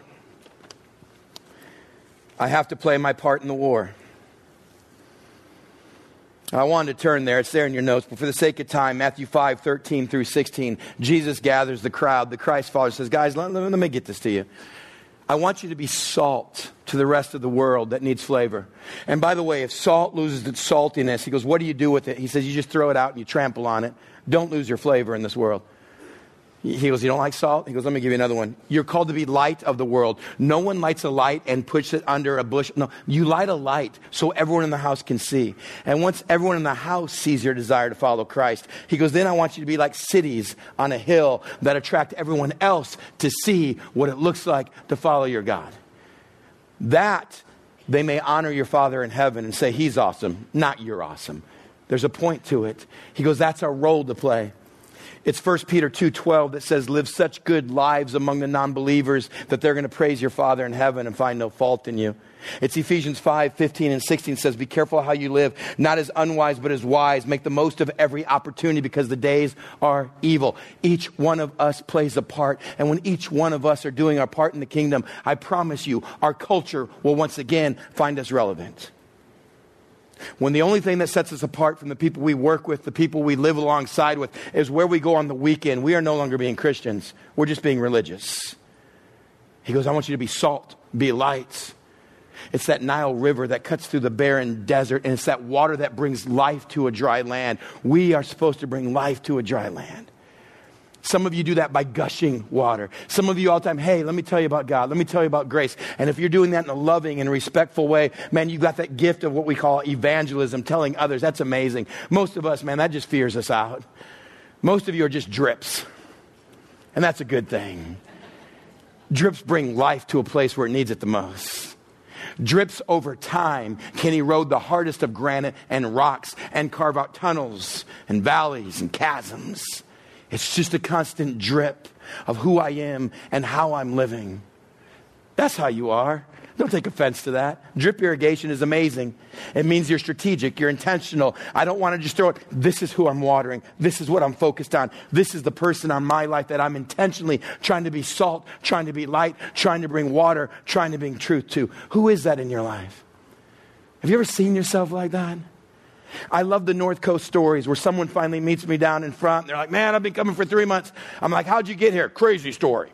I have to play my part in the war. I wanted to turn there. It's there in your notes. But for the sake of time, Matthew 5:13 through 16, Jesus gathers the crowd. The Christ follower says, guys, let me get this to you. I want you to be salt to the rest of the world that needs flavor. And by the way, if salt loses its saltiness, he goes, what do you do with it? He says, you just throw it out and you trample on it. Don't lose your flavor in this world. He goes, you don't like salt? He goes, let me give you another one. You're called to be light of the world. No one lights a light and puts it under a bush. No, you light a light so everyone in the house can see. And once everyone in the house sees your desire to follow Christ, he goes, then I want you to be like cities on a hill that attract everyone else to see what it looks like to follow your God. That they may honor your Father in heaven and say, he's awesome, not you're awesome. There's a point to it. He goes, that's our role to play. It's 1 Peter 2:12 that says, live such good lives among the non-believers that they're going to praise your Father in heaven and find no fault in you. It's Ephesians 5:15 and 16 says, be careful how you live, not as unwise, but as wise. Make the most of every opportunity because the days are evil. Each one of us plays a part. And when each one of us are doing our part in the kingdom, I promise you, our culture will once again find us relevant. When the only thing that sets us apart from the people we work with, the people we live alongside with, is where we go on the weekend, we are no longer being Christians. We're just being religious. He goes, I want you to be salt, be lights. It's that Nile River that cuts through the barren desert, and it's that water that brings life to a dry land. We are supposed to bring life to a dry land. Some of you do that by gushing water. Some of you all the time, hey, let me tell you about God. Let me tell you about grace. And if you're doing that in a loving and respectful way, man, you got that gift of what we call evangelism, telling others. That's amazing. Most of us, man, that just fears us out. Most of you are just drips. And that's a good thing. Drips bring life to a place where it needs it the most. Drips over time can erode the hardest of granite and rocks and carve out tunnels and valleys and chasms. It's just a constant drip of who I am and how I'm living. That's how you are. Don't take offense to that. Drip irrigation is amazing. It means you're strategic, you're intentional. I don't want to just throw it. This is who I'm watering. This is what I'm focused on. This is the person on my life that I'm intentionally trying to be salt, trying to be light, trying to bring water, trying to bring truth to. Who is that in your life? Have you ever seen yourself like that? I love the North Coast stories where someone finally meets me down in front. They're like, man, I've been coming for 3 months. I'm like, how'd you get here? Crazy story.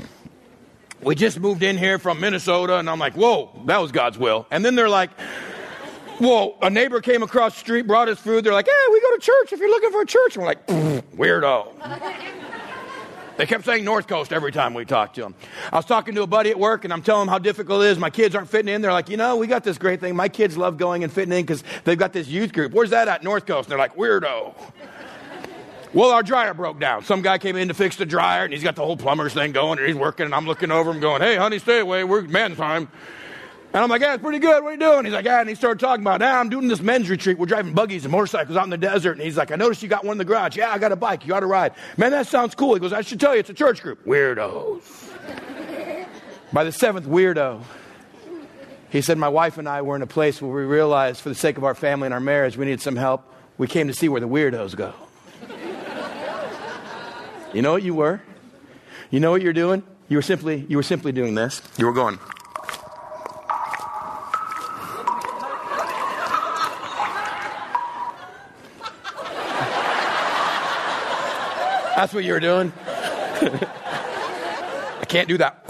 We just moved in here from Minnesota. And I'm like, whoa, that was God's will. And then they're like, whoa, a neighbor came across the street, brought us food. They're like, hey, we go to church if you're looking for a church. And we're like, weirdo. They kept saying North Coast every time we talked to them. I was talking to a buddy at work, and I'm telling him how difficult it is. My kids aren't fitting in. They're like, you know, we got this great thing. My kids love going and fitting in because they've got this youth group. Where's that at? North Coast. And they're like, weirdo. Well, our dryer broke down. Some guy came in to fix the dryer, and he's got the whole plumber's thing going, and he's working, and I'm looking over him going, hey, honey, stay away. We're men's time. And I'm like, yeah, it's pretty good. What are you doing? He's like, yeah. And he started talking about, I'm doing this men's retreat. We're driving buggies and motorcycles out in the desert. And he's like, I noticed you got one in the garage. Yeah, I got a bike. You ought to ride. Man, that sounds cool. He goes, I should tell you, it's a church group. Weirdos. By the seventh weirdo, he said, my wife and I were in a place where we realized for the sake of our family and our marriage, we needed some help. We came to see where the weirdos go. You know what you were? You know what you're doing? You were simply doing this. You were going. That's what you were doing. I can't do that.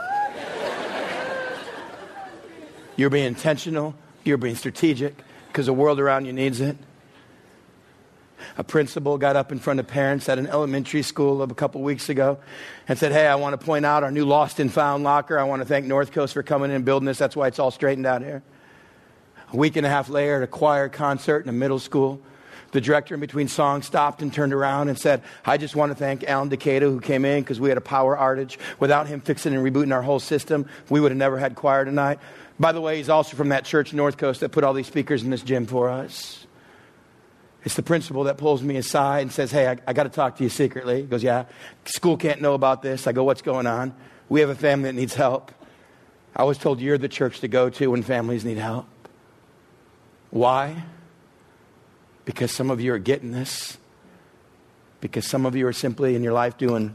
You're being intentional. You're being strategic because the world around you needs it. A principal got up in front of parents at an elementary school a couple weeks ago and said, hey, I want to point out our new lost and found locker. I want to thank North Coast for coming in and building this. That's why it's all straightened out here. A week and a half later at a choir concert in a middle school, the director in between songs stopped and turned around and said, I just want to thank Alan Decatur who came in because we had a power outage. Without him fixing and rebooting our whole system, we would have never had choir tonight. By the way, he's also from that church, North Coast, that put all these speakers in this gym for us. It's the principal that pulls me aside and says, hey, I got to talk to you secretly. He goes, yeah, school can't know about this. I go, what's going on? We have a family that needs help. I was told you're the church to go to when families need help. Why? Because some of you are getting this. Because some of you are simply in your life doing.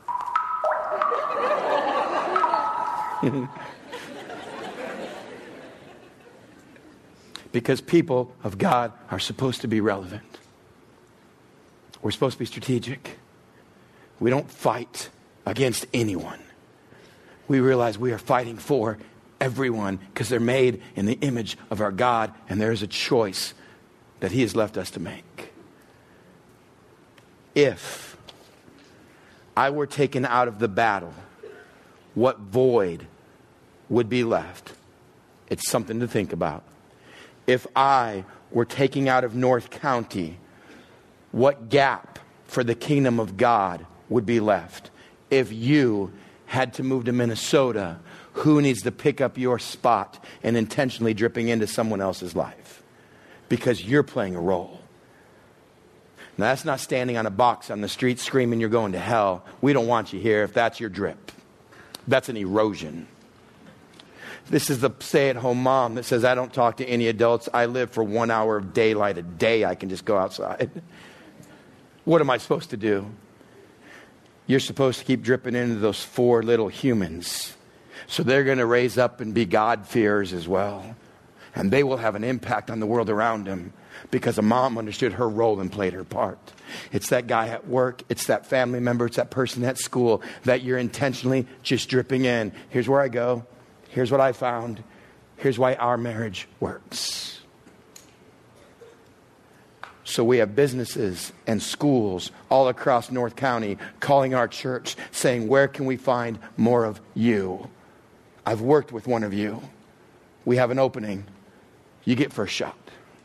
Because people of God are supposed to be relevant. We're supposed to be strategic. We don't fight against anyone. We realize we are fighting for everyone because they're made in the image of our God, and there is a choice that He has left us to make. If I were taken out of the battle, what void would be left? It's something to think about. If I were taken out of North County, what gap for the kingdom of God would be left? If you had to move to Minnesota, who needs to pick up your spot and intentionally dripping into someone else's life? Because you're playing a role. Now, that's not standing on a box on the street screaming you're going to hell. We don't want you here if that's your drip. That's an erosion. This is the stay-at-home mom that says, I don't talk to any adults. I live for 1 hour of daylight a day. I can just go outside. What am I supposed to do? You're supposed to keep dripping into those 4 little humans. So they're going to raise up and be God-fearers as well. And they will have an impact on the world around them because a mom understood her role and played her part. It's that guy at work. It's that family member. It's that person at school that you're intentionally just dripping in. Here's where I go. Here's what I found. Here's why our marriage works. So we have businesses and schools all across North County calling our church saying, where can we find more of you? I've worked with one of you. We have an opening. You get first shot.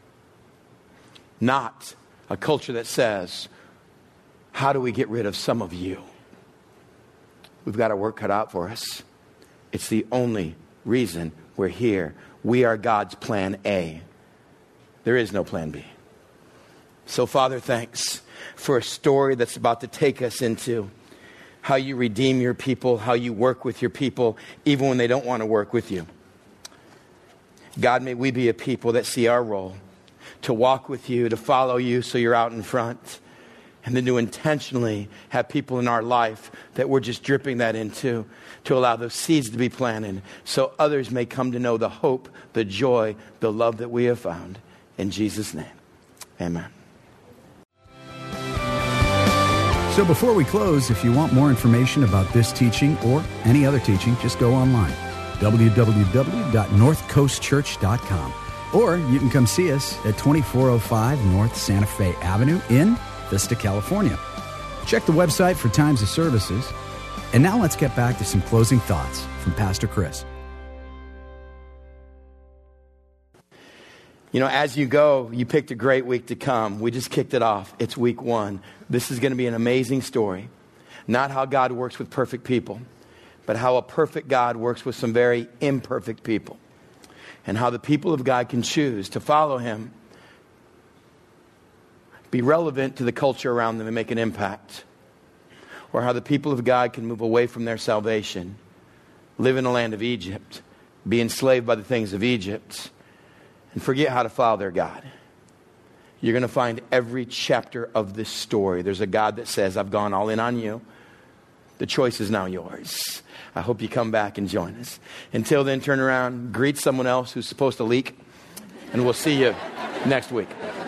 Not a culture that says, how do we get rid of some of you? We've got our work cut out for us. It's the only reason we're here. We are God's plan A. There is no plan B. So, Father, thanks for a story that's about to take us into how you redeem your people, how you work with your people, even when they don't want to work with you. God, may we be a people that see our role to walk with you, to follow you so you're out in front, and then to intentionally have people in our life that we're just dripping that into, to allow those seeds to be planted so others may come to know the hope, the joy, the love that we have found. In Jesus' name, amen. So before we close, if you want more information about this teaching or any other teaching, just go online, www.northcoastchurch.com. Or you can come see us at 2405 North Santa Fe Avenue in Vista, California. Check the website for times of services. And now let's get back to some closing thoughts from Pastor Chris. You know, as you go, you picked a great week to come. We just kicked it off. It's week 1. This is going to be an amazing story. Not how God works with perfect people, but how a perfect God works with some very imperfect people. And how the people of God can choose to follow him, be relevant to the culture around them and make an impact. Or how the people of God can move away from their salvation, live in the land of Egypt, be enslaved by the things of Egypt, and forget how to follow their God. You're going to find every chapter of this story. There's a God that says, I've gone all in on you. The choice is now yours. I hope you come back and join us. Until then, turn around, greet someone else who's supposed to leak, and we'll see you next week.